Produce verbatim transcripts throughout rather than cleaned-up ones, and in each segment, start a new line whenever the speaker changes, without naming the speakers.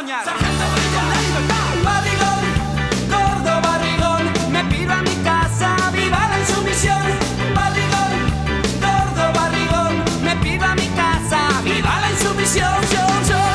soñar.
Sargento Bonilla,
la libertad.
Barrigón, gordo barrigón, me piro a mi casa, viva la insumisión. Barrigón, gordo barrigón, me piro a mi casa, viva la insumisión. Son, son.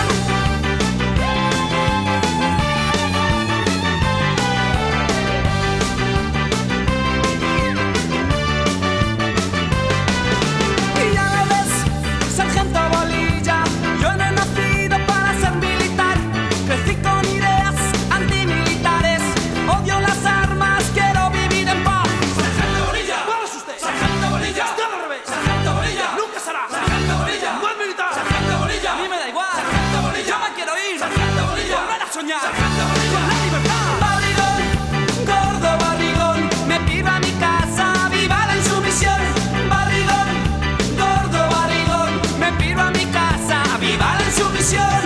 Y ya me ves, sargento Bolilla, yo no he nacido para ser militar. Crecí con ideas antimilitares, odio las armas, quiero vivir en paz.
Sargento Bonilla.
¿Cuál es usted?
Sargento Bonilla.
Usted al revés.
Sargento Bonilla.
Nunca será.
Sargento Bonilla.
Buen militar.
Sargento Bonilla.
A mí me da igual.
Sargento Bonilla.
Yo me quiero ir.
Sargento Bonilla.
Volver a soñar.
Sargento Bonilla.
La libertad. Barrigón, gordo barrigón, me piro a mi casa, viva la insumisión. Barrigón, gordo barrigón, me piro a mi casa, viva la insumisión.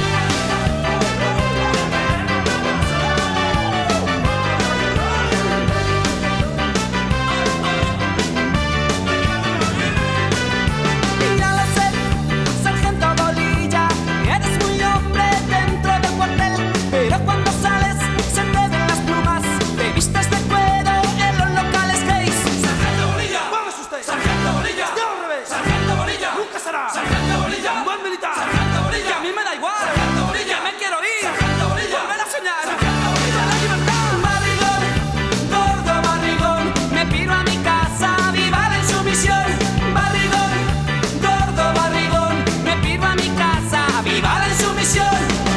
Y ya lo sé, sargento Bolilla, eres muy hombre dentro del cuartel, pero cuando sales se te ven las plumas, te vistes de cuero en los locales gays.
Sargento Bonilla.
¿Cuál es usted?
Sargento Bonilla.
Usted al revés.
Sargento Bonilla.
Nunca será.
Sargento Bonilla.
Buen militar.
Sargento Bonilla.
Que a mí me da igual.
Sargento Bonilla.
Que me quiero ir.
Sargento Bonilla.
Volver a soñar.
Sargento Bonilla.
La libertad. Barrigón, gordo barrigón, me piro a mi casa, viva la insumisión. Barrigón, gordo barrigón, me piro a mi casa, viva la insumisión.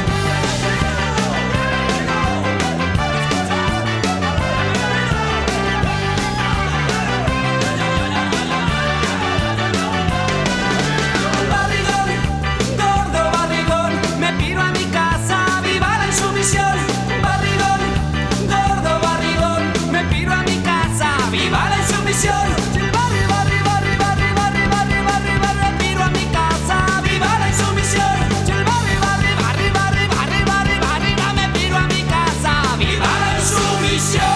Barrigón, gordo barrigón, me piro a mi casa, viva la insumisión. Barrigón, gordo barrigón, me piro a mi casa, viva la insumisión. Barri, barri, barri, barri, barri, barri, barri, barri, me piro a mi casa, viva la insumisión. Barri, barri, barri, barri, barri, barri, barri, me piro a mi casa, viva la insumisión.